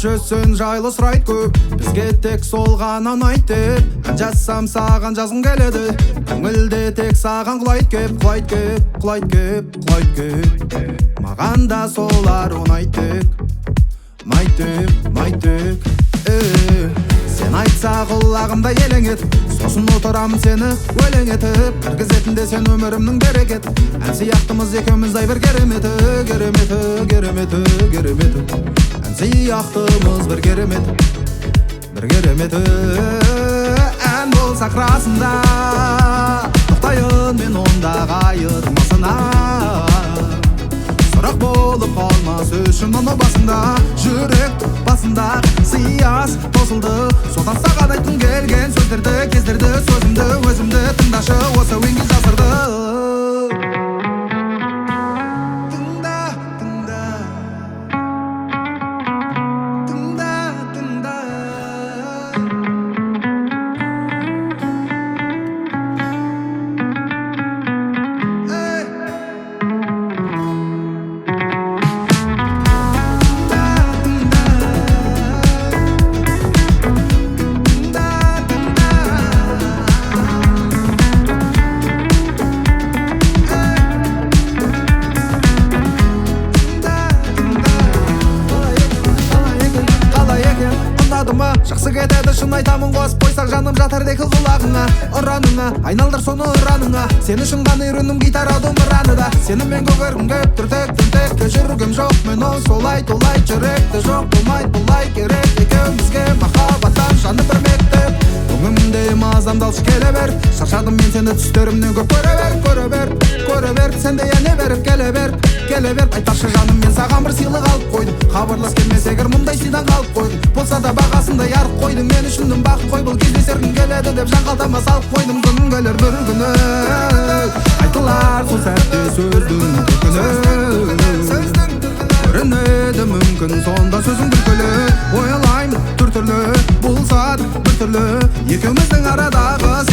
жүзсін жайлы сұрайды көп. Бізге тек сол ғана ұнайды деп ән жазсам саған жазғым келеді. Көңілде тек саған құлайды кеп, құлайды кеп, құлайды кеп, құлайды кеп. Маған да солар ұнайды тек, Сен айтса құлағымда елең етіп, сосын отырамын сені өлең етіп. Кіргізетінде сен өмірімнің берекет. Ән сияқтымыз екеуміздай бір кереметі, кереметі, кереметі, кереметі. Ән сияқтымыз бір кереметі, бір кереметі. Ән болсақ расында тоқтайын мен ондағы айырмасына. Сұрақ болып қалмас үшін оны басында, жүрек басында сияз тосылды. Содан саған айтқым келген сөздерді, кездерді, сөзімді, өзімді тыңдашы, осы өңге жасырды. Жақсы кетеді шын айтамын, қосып қойсақ жаным жатар декі құлағыңа. Ұраныңа, айналдыр соны ұраныңа. Сен үшін ғана үйрендім гитара домбыраны да. Сені мен көгергім кеп түртек, түнтек. Кешіргім жоқ мен ол солай толай. Жүректе жоқ болмайды бұлай керек. Екеумізге махаббаттан жаны бір мектеп. Көңімде мазамдалшы келе бер. Шаршадым мен сені түстерімнен көп көре бер, көре бер, көре бер. Сен де әне беріп келе бер, келе бер. Айтпақшы жаным мен саған бір сыйлық алып қойдым. Хабарлас келмес егер мұндай сыйдан қалып қойдым. Болса да бағасындай ярық қойдым. Мен үшіндім бақыт қой, бұл кездесергім келеді деп жан қалтама салып қойдым. Күн келер бір күні, айтылар сол сәтте сөздің түркіні. Көрінеді мүмкін сонда сөзің күлкілі. Ойлаймын түр түрлі, болса да бір түрлі. Екеуміздің арадағы